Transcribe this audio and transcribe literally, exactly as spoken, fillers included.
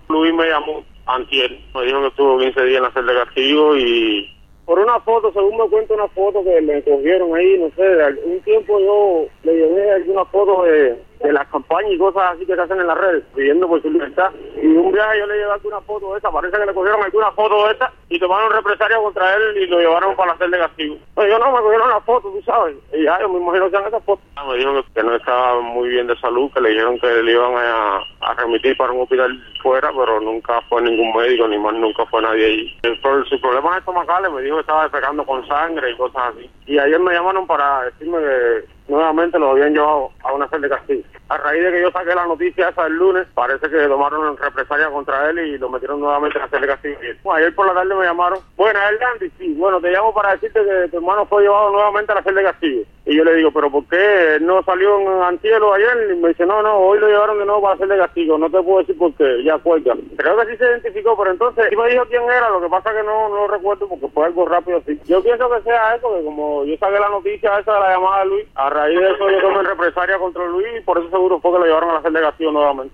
Luis me llamó antier, me dijo que estuvo quince días en la celda de castigo y por una foto, según me cuenta una foto que le cogieron ahí, no sé, de algún tiempo yo le llevé alguna foto de, de las campañas y cosas así que se hacen en las redes, pidiendo por su libertad. Y un viaje yo le llevé alguna foto de esa, parece que le cogieron alguna foto de esa y tomaron represalia contra él y lo llevaron para la celda de castigo. Pues yo no, me cogieron la foto, tú sabes, y ya, yo me imagino que sean esas fotos. Me dijo que, que no estaba muy bien de salud, que le dijeron que le iban a, a remitir para un hospital fuera, pero nunca fue ningún médico, ni más nunca fue nadie allí. Por sus problemas estomacales me dijo que estaba defecando con sangre y cosas así. Y ayer me llamaron para decirme que nuevamente lo habían llevado a una celda de castigo. A raíz de que yo saqué la noticia esa el lunes, parece que tomaron represalia contra él y lo metieron nuevamente en la celda de castigo. Bueno, ayer por la tarde me llamaron. Bueno, el Dandy, sí. Bueno, te llamo para decirte que tu hermano fue llevado nuevamente a la celda de castigo. Y yo le digo, ¿pero por qué? ¿Él no salió en antier o ayer? Y me dice, no, no, hoy lo llevaron de nuevo para la celda de castigo. No te puedo decir por qué, ya cuelga. Creo que sí se identificó, pero entonces sí me dijo quién era, lo que pasa que no, no lo recuerdo porque fue algo rápido así. Yo pienso que sea eso, que como yo saqué la noticia esa de la llamada de Luis, a raíz de eso yo tomé represalia contra Luis y por eso seguro fue que lo llevaron a la celda de castigo nuevamente.